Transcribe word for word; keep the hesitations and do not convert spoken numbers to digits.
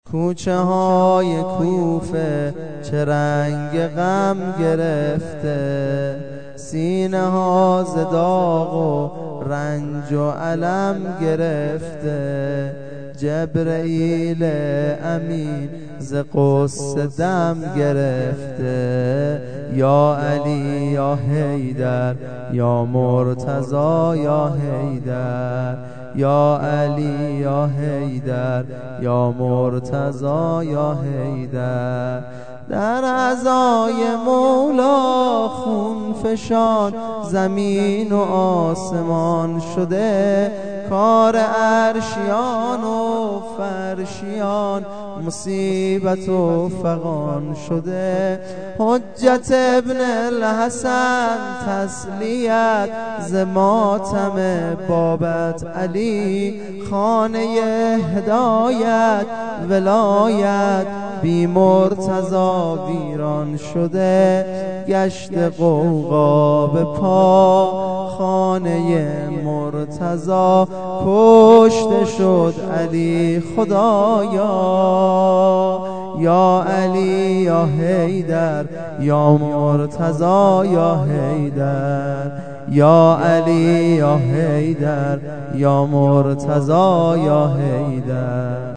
کوچه های کوفه چه رنگ غم گرفته، سینه ها ز داغ و رنج و الم گرفته. جبرئیل امین ز غصه دم گرفته. یا علی یا حیدر یا مرتضی یا حیدر، یا علی یا حیدر یا مرتضی یا حیدر. در عزای مولا خون فشان زمین و آسمان شده، کار عرشیان و فرشیان مصیبت و فغان شده. حجت ابن الحسن تسلیت ز ماتم بابت علی، خانه هدایت ولایت بی مرتضی ویران شده. گشت غوغا به پا خانه مرتضی، کشته شد علی خدایا. یا علی یا حیدر یا مرتضی یا حیدر، یا علی یا حیدر یا مرتضی یا حیدر.